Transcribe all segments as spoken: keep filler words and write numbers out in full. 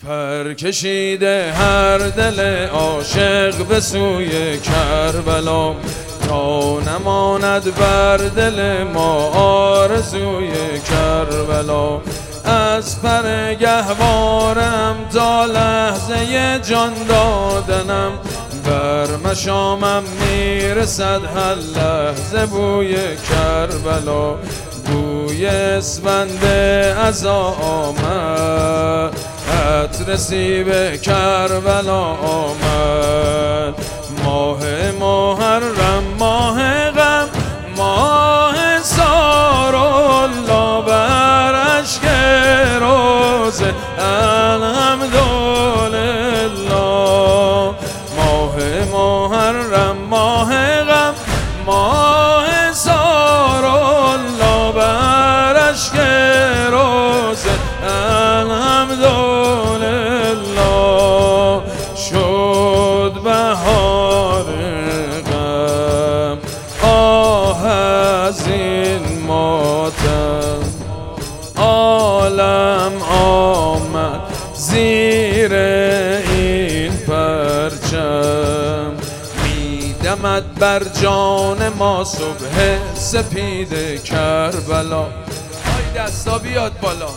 پر کشیده هر دل عاشق به سوی کربلا، تا نماند بر دل ما آرزوی کربلا. از پر گهوارم تا لحظه جان دادنم، بر مشامم میرسد هر لحظه بوی کربلا. بوی اسفند عزا آمد، عطر سیب کربلا آمد. ماه محرم ماه غم، ماه سارالله بر اشک روزه الحمدلله. ماه محرم ماه غم، ماه سارالله بر اشک روزه الحمدلله. شد بهار غم، آه از این ماتم، عالم آمد زیر این پرچم. میدمد بر جان ما صبح سپید کربلا. آی دستا بیاد بالا.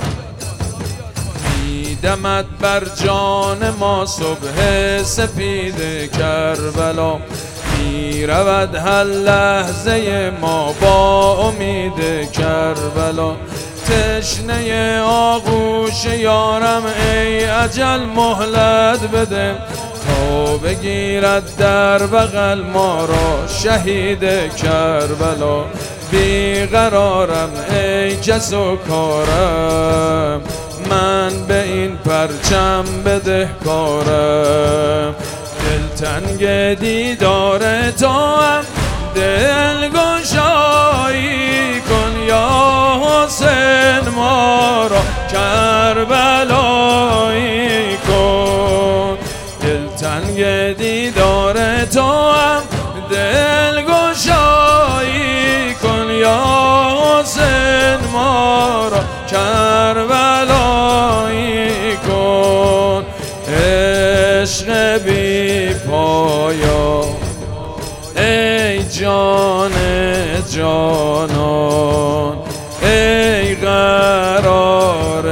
میدمد بر جان ما صبح سپید کربلا. می رود هر لحظه ما با امید کربلا. تشنه آغوش یارم ای اجل مهلت بده، تا بگیرد در بغل ما را شهید کربلا. بیقرارم ای کس و کارم، من به این پرچم بدهکارم. دلتنگ دیدار تو هم دلگشایی کن یا حسین، ما را کربلایی کن. دلتنگ دیدار تو هم دلگشایی کن یا حسین، ما را کربلایی کن. عشق بی پایا ای جان جانان، ای قرار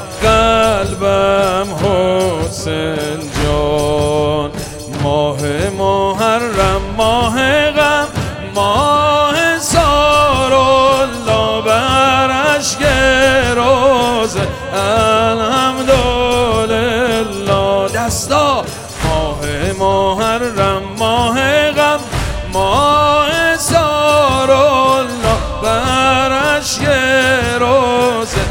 قلبم حسین جان. ماه محرم ماه غم، ماه سارالله بر اشک روزه الحمدلله. دستا. ماه محرم ماه غم، ماه سارالله بر اشک روزه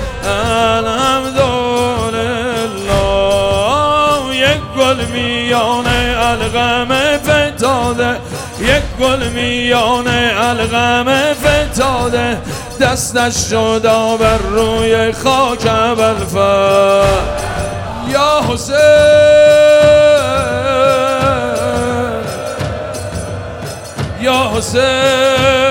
الحمدلله. یک گل میان الغم فتاده، یک گل میان الغم فتاده، دستش شد بر روی خاک ابوالفضل. یا حسین، یا حسین.